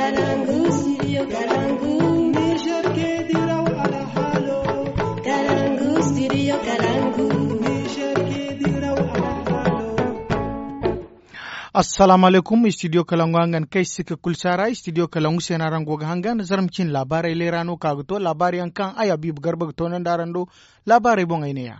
Kalangu, studio Kalangu. Niger ke diraw ala halo. Kalangu, studio Kalangu. Niger ke diraw ala halo. Assalamu alaikum, studio Kalangu hangan kai suka kulsara, studio Kalangu sai na rango hangan zarmcin labarai lerano kaguto labari kan aya bibu garba to nan darando labarai bon aineya.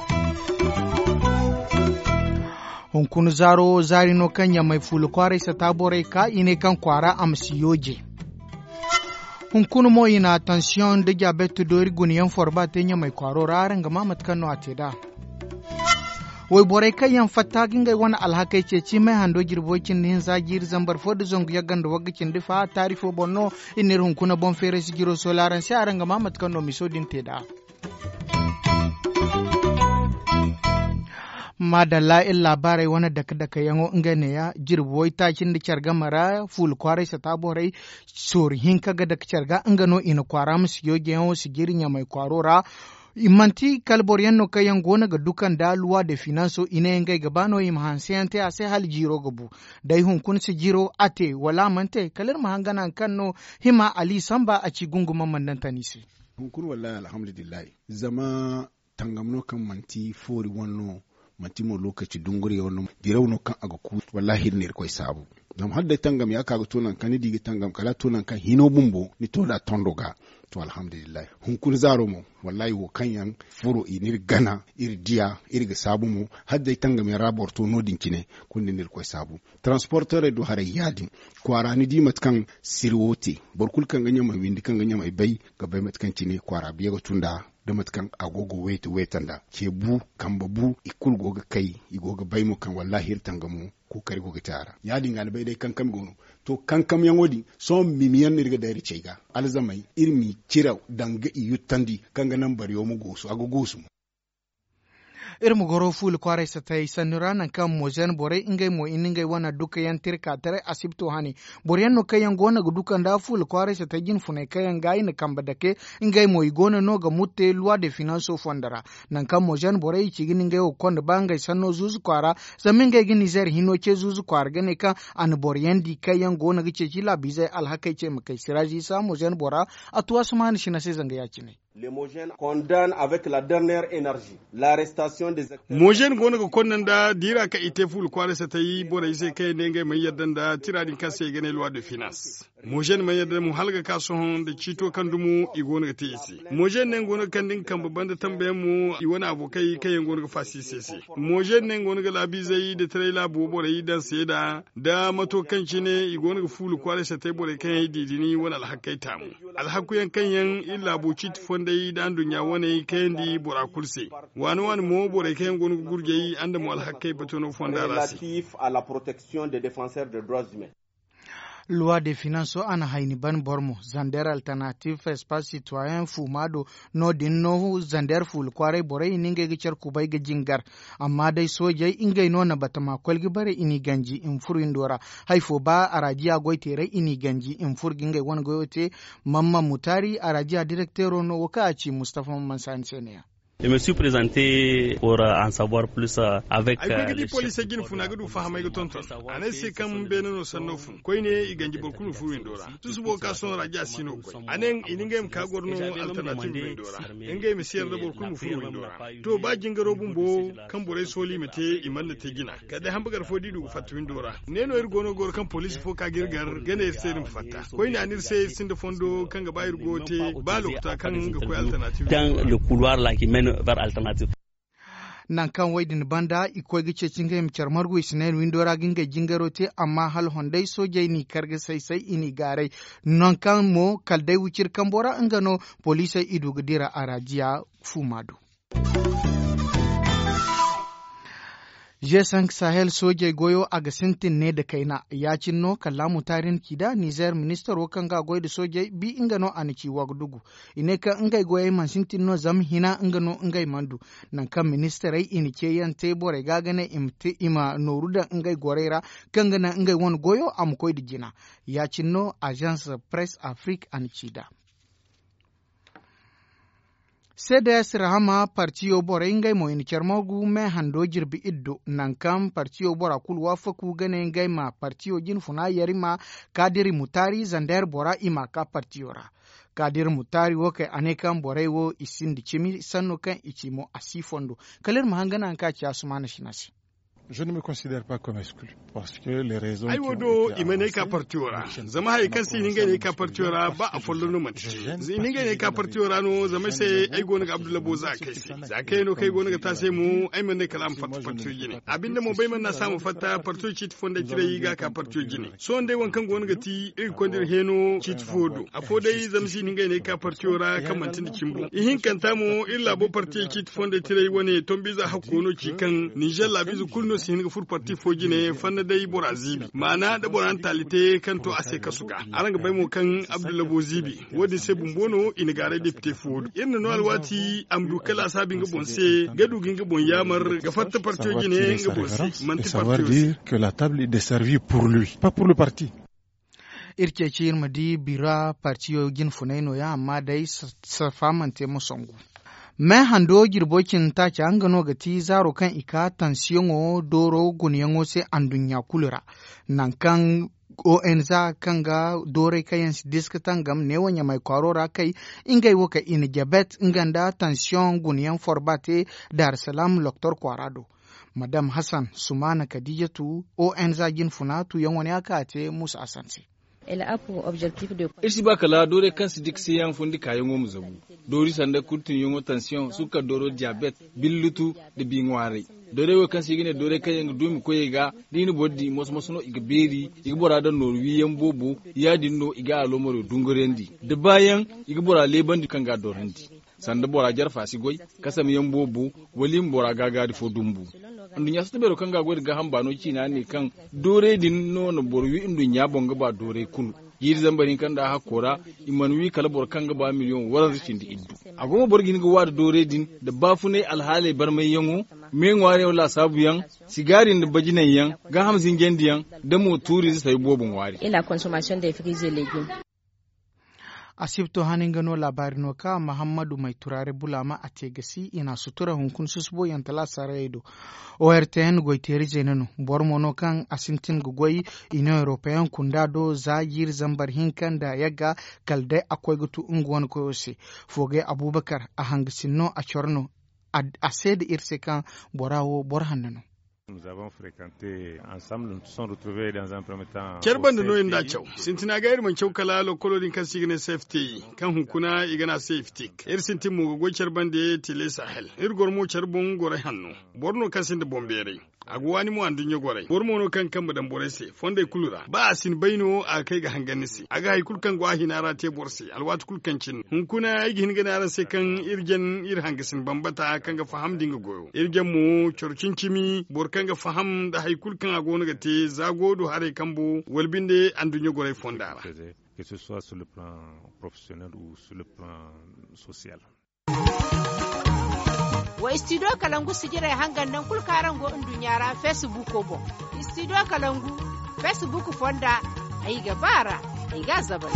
Hunkunu zaro zari no kanya mai fulu kware sa tabore ka ine kan kwara amsiyoje. Hunkunu mo ina tension de diabete dori guniyan forba tenya mai kwaro raran ga mamat kano ateda. Wai borai kayan fatta gingai wani alhakai ce ci mai hando girbokin nin zagir zambar fodu zongu ya ganda wagakin difa tarifo bonno inir hunkuna bon fere sigiro solaran sai aranga mamat kano misodin teda. Madalla in labarai wani daka yango ngane ya jirboy takin da kyarga mara ful kwarai sa taborai sorihin kaga da kyarga ngano ina kwara musu yoge yawo sigirin ya mai kwarora imanti kalboriyan no kayan gona ga dukan daluwa da finanso ina yangai gabano im hansiyante a sai hal jiro gabu dai hunkun si jiro ate wala mante kalir mahangana kanno hima ali samba a ci gunguman mandan tanisi hunkun wallahi alhamdulillah zama tangamno kan manti fori wannan matimo lokaci dungure wannan dirawno kan aga ku wallahi ne koy sabu dam hadda tangam ya kaga tonan kan digi tangam kala tonan kan hino bumbo ni toda tondoga to alhamdulillah hunkun zaro mo wallahi wo kanyan furo inir gana ir dia ir ga sabu mo hadda tangam ya raborto no dinkine kunni ne koy sabu transporteur do hare yadi kwara ni di matkan sirwote borkul kan ganya mai windi kan ganya mai bai ga bai matkan cine kwara biya ga tunda da matkan agogo wetanda ke bu kan babu ikul goga kai igoga bai mu kan wallahi tangamu ko kari goga tara ya dinga bai dai kankam gono to kankam yan wodi so mimiyan ne daga dare cega alzamai irmi kira danga iyutandi kanga nan bariyo mu gosu agogo su irmu goro ful kware sa tai sanuranan kan mozen bore ingai mo iningai wana duka yan tirka tare asibto hani bore no kayan gona ga dukan da ful kware sa tai gin funai kayan gai na kamba dake ingai mo igona no ga mutte loi de finance fondara nan kan mozen bore ci gin ingai o konda bangai sanno zuzu kwara zamin gai gin nizer hino ke zuzu kwara gane ka an boryen di kayan gona ga ce kila bizai alhakai ce makai siraji sa mozen bora atuwa sumani shi na sai zanga ya ci ne Les Mogènes condamnent avec la dernière énergie l'arrestation des acteurs. Mogène gona ko konnan da dira ka ite ful kware sa tayi bora sai kai ne ngai mai yaddan da tiradin kan sai gane loi de finance. Mogène mai yadda mu halga kasuwan da cito kan dumu i gona ga tisi. Mogène ne gona kan din kan babban da tambayan mu i wani abokai kayan gona ga fasi sese. Mogène ne gona ga labi zai da trailer bo bora yi dan sai da mato kan ci ne i gona ga ful kware sa tayi bora kan yi didini wani alhakai tamu. Alhakuyan kan yan illa bo cit dai dan dunya wani kayan di bora kurse wani mo bora kayan gonu gurgeyi anda mo alhakai batono fondarasi relatif à la protection des défenseurs des droits humains. Loi de finances ana haini ban bormo zander alternative espace citoyen fumado no din no zander ful kware bore ninge gicar kubai ga jingar amma dai sojai ingai no na batama kwalgi bare ini ganji in furin dora haifo ba arajiya goitere ini ganji in furgingai wani goyote mamma mutari arajiya directeur no wakaci Mustafa Mansan Seniya. Je me suis présenté pour en savoir plus avec les police gin funa gudu fahamay go tonton ane se kam beneno sannofu koyne iganji borkunu fu windora tusubo ka son raja sino koy anen iningem ka gorno alternative windora engay mi ser da borkunu fu windora to ba jingaro bumbo kan bore soli mete imanna te gina kada hambugar fodi du fatu windora neno er gono gor kan police fo ka girgar gane er serim fatta koyne anir se sinde fondo kan ga bayir gote ba lokta kan ga koy alternative dans le couloir là qui mène vers alternative. Nan kan waidin banda iko gice cinga mi charmar gu isnen windora ginga jingarote amma hal hondai soje ni karga sai ini garai nan kan mo kaldai wucir kambora angano police idu gidira arajiya fumadu. G5 Sahel soje goyo a gasintin ne da kaina ya cinno kallamu tarin kida Niger minister wakan ga goyo da soje bi ingano aniki wagdugu ine ka ingai goyo man sintin no zam hina ingano ingai mandu nan kan minister ai inike yan tebore ga gane imti ima noruda ingai gorera kan gana ingai won goyo am koy digina ya cinno agence Presse Afrique an cida. CDS Rahama partiyo bora ingai mo in kermogu me hando jirbi iddo nankam partiyo bora kulwa faku gane ingai ma partiyo jin funa yarima kadiri mutari zander bora ima ka partiyora. Kadir mutari woke anekan borai wo isindi chimi sanno kan ichimo asifondo. Kalir mahangana anka ci asumana shinasi. Je ne me considère pas comme exclu parce que les raisons ai wodo imane ka partiora zama hay kan sin ngene ka partiora ba a follo no mati zin ngene ka partiora no zama sai ai gona ga Abdullah Boza kai za kai no kai gona ga ta sai mu ai mane kalam partiyo gine abinda mo bai man na samu fatta partiyo chit fonda kire yi ga ka partiyo gine so ndai wankan gona ga ti ir kondir heno chit fodo a fodai zam sin ngene ka partiora kan mantin kimbo ihin kan tamu illa bo partiyo chit fonda kire yi wone tombiza hakkono ci kan Niger labizu kulno sin ga fur parti foji ne fanna dai bora zibi mana da bora talite kan to ase kasuga aranga bai mo kan Abdullah Bozibi wodi se bumbono ina gare député fodu inna no alwati amdu kala sabi nga bonse gadu ginga bon yamar ga fatta parti foji ne nga bonse manti parti dire que la table est desservie pour lui pas pour le parti. Irke cirma di bira partiyo gin funaino ya amma dai safamante musongu. Men hando girbokin ta ci an gano ga ti zaro kan ika tansiyon doro guniyan se andunya kulura nan kan ONZ kan ga dore kayan diska tangam ne wanya mai kwarora kai ingai woka in jabet inganda tansiyon guniyan forbate Dar es Salaam Dr. Kwarado. Madam Hassan Sumana Kadijatu ONZ gin funatu yan wani aka ce Musa Asansi. Irsi ba kala dore kansu dik sai yan fundi kayan mu zabu dori sanda kurtun yongo tension suka doro diabete billutu de bingware dore wo kansu gine dore kayan dumi ko yega dini boddi mosmosono iga beri iga bora da norwi yan bobo ya dinno iga alomoro dungorendi de bayan iga bora lebandi kanga dorandi sanda bora jarfa sigoy kasam yan bobo walim bora gaga di fodumbu ndunya su tabero kanga gwada ga hamba no kina ne kan dore din no no borwi ndunya bonga ba dore kulu yiri zambarin kan da hakora imanwi kala bor kanga ba miliyon waran rikin di iddu agoma borgin ga wada dore din da bafune alhale bar mai yango me ngware wala sabu yan sigarin da bajinan yan ga hamsin gendiyan da moturi sai bobun ware et la consommation des fruits et légumes. Asibto hanin gano labarin ka Muhammadu mai turare bulama a tegasi ina sutura hunkun susbo yantala saraido ORTN goiteri zenano bormono kan asintin gugoi ino European kundado zagir zambar hinkan da yaga kalde akwai gutu unguwan koyose foge Abubakar a hangisinno a chorno a sede irse kan borawo borhannano. Nous avons fréquenté ensemble, nous nous sommes retrouvés dans un premier temps. Kerban da noyin da kyau, sintina ga irman kyau kala lokolodin kan sigine safety, kan hukuna igana safety. Ir sintin mu go kerban da tile sahel. Ir gormo kerbon gore hannu. Borno kan sin da bombere. Agwani mu andun yo gore. Bormo no kan kan badan borese, fonde kulura. Ba sin baino a kai ga hanganisi. Aga hay kulkan gwa hinara te borse, alwat kulkan cin. Hunkuna igi hingana arase kan irgen ir hangisin bambata kan ga faham dinga goyo. Irgen mu chorcin cimi borkan ga faham da haikul kan agona ga te zagodo hare kambo walbinde andunyo gore fondara que ce soit sur le plan professionnel ou sur le plan social. Wa studio Kalangu sigire hangan nan kulkaran go indunyara Facebook ko bo studio Kalangu Facebook fonda ai gabara ai gazaba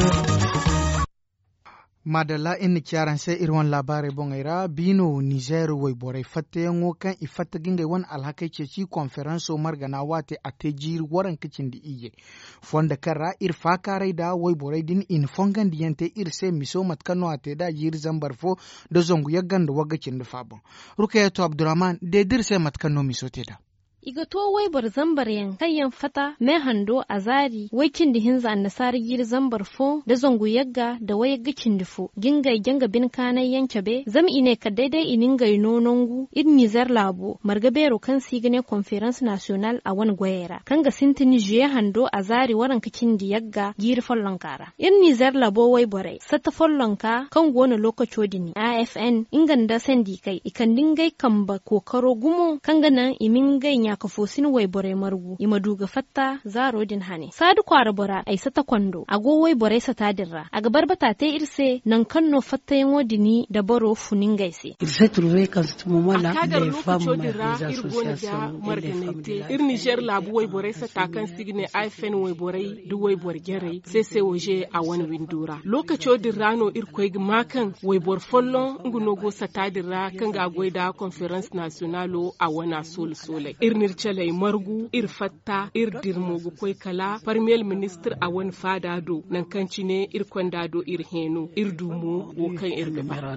madala in kyaran sai irwan labarai bongaira bino Niger wai borai fatte yango kan ifatta ginga wan alhakai ce ci conference margana wate a tejir waran kicin di iye fonda karra ir fakarai da wai borai din in fongan diyante ir sai miso matkano ate da jir zambarfo da zongu yaggan da wagacin da fabon rukayato Abdurrahman de dir sai matkano miso te da iga to wai bar zambar yan kayan fata me hando azari wai kin di hinza annasari gir zambar fo da zongu yagga da wai gicin difo ginga genga bin kanai yanke be zam ine ka daidai ininga nonongu in Niger labo margabero kan sigine conference national a wani gwayera kan ga sintin jiye hando azari waran kicin di yagga gir follon kara in Niger labo wai bore sata follon ka kan gona lokaco dini AFN inganda sendi kai ikan dingai kamba kokaro gumo kan ga nan imin gai ya kafosin wai bore margu ima duga fatta zaro din hane sadu kwara bora ai sata kwando ago wai bore sata dirra a gabar bata ta irse nan kanno fatta yan wodini da baro funin gaise irse trouver quand ce moment là kadar lokaci dira irgona da marganete ir Niger labu wai bore sata kan signe iPhone wai bore du wai bor gere sai waje a wani windura lokaci dira no ir koy makan wai bor follon nguno go sata dira kan ga goida conference nationalo a wana sole ir nirchalai margu ir fatta ir dirmo go koy kala premier ministre a wani fada do nan kanci ne ir kwanda do ir heno ir dumo wo kan ir gaba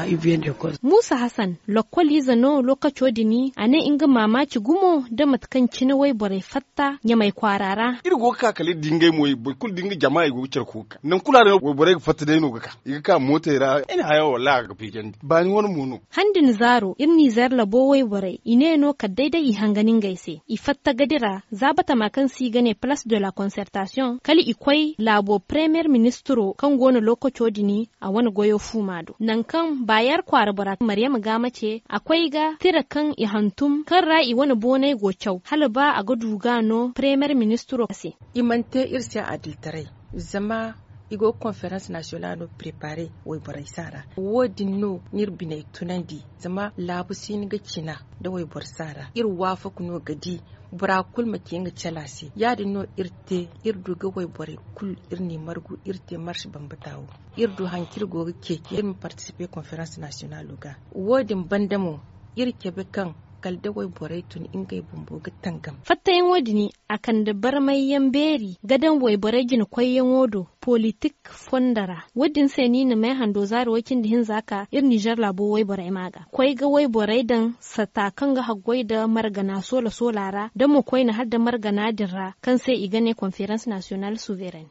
Musa Hassan lokwali zano lokaci dini ane inga mamaci gumo da matkanci na wai bore fatta ya mai kwarara ir go ka kale dingai moy kul dinga jama'a go cer kuka nan kula da wai bore fatta dai no ga iga ka mota ira ina hayo wallahi ga fiken ba ni wani muno handin zaro irni zar labo wai bore ine no ka daidai hanganin gaise i fatta gadira zabata makan si gane place de la concertation kali ikwai labo premier ministro kan gona lokaci dini a wani goyo fumado nan kan bayar kwara bara Maryam Gama ce akwai ga tira kan ihantum kan ra'i wani bonai gocau halba a gudu gano premier ministro kase imante irsa adiltare zama igo conference nationale préparé way boray sara wodi no nirbine tunandi zama labu sin ga kina da way bor sara ir wafa kuno gadi bura kul make nga chalasi yadi no irte irdu ga way bore kul irni margu irte marche bambatawo irdu hankir go keke ir participer conference nationale ga wodin bandamo irke be kan kalda wai borai tun ingai bumbo ga tangam fattayen wodini akan da barmayyan beri gadan wai borai jin koyen wodo politik fondara wadin sai ni na mai hando zaro wakin da hin zaka ir Niger labo wai borai maga koi ga wai borai dan satakan ga hagwai da margana solara da mu koi na har da margana dirra kan sai igane conference nationale souveraine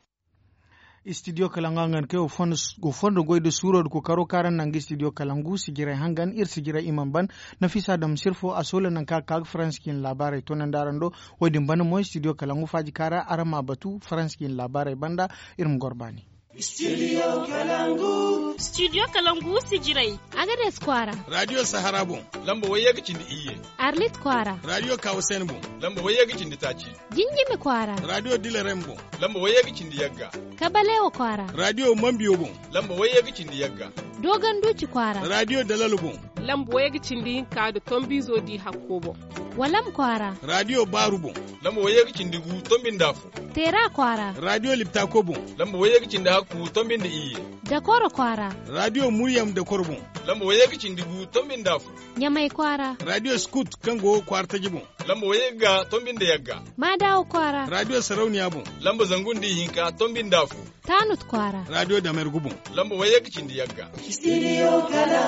studio kalangangan ke go fondo goyde surod ko karo karan nangi studio kalangu sigira hangan ir sigira imam ban nafisa dam sirfo asola nan ka France kin labare to nan darando wodin ban mo studio kalangu faji kara arama batu France kin labare banda irum gorbani Studio Kalangu. Studio Kalangu sijirai. Agades Kwara. Radio Sahara bon. Lamba waye gicin da iye. Arlit Kwara. Radio Kausen bon. Lamba waye gicin da taci. Jinjimi Kwara. Radio Dilaren bon. Lamba waye gicin da yagga. Kabalewa Kwara. Radio Mambiyo bon. Lamba waye gicin da yagga. Dogon Duci Kwara. Radio Dalalu bon. Lamba waye gicin da yinka da Tombizo di Hakkobo. Walam Kwara. Radio Baru bon. Lamba waye gicin da gu Tombin Dafu. Tera Kwara. Radio Liptako bon. Lamba waye gicin da ku tombin da iye. Da koro Kwara. Radio Muryam da Korbon. Lamba waye gicin digu tombin dafu. Nyamai Kwara. Radio Scoot kango kwarta gibon. Lamba waye ga tombin da yagga. Madawo Kwara. Radio Sarauniya bon. Lamba zangun di hinka tombin dafu. Tanut Kwara. Radio Damer gubon. Lamba waye gicin da yagga. Studio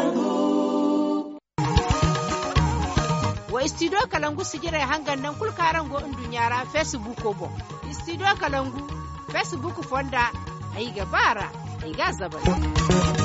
Kalangu. Wa studio Kalangu sigira hangan nan kulkaran go indunyara Facebook ko bon. Studio Kalangu Facebook fonda ai gabara ai ga zabara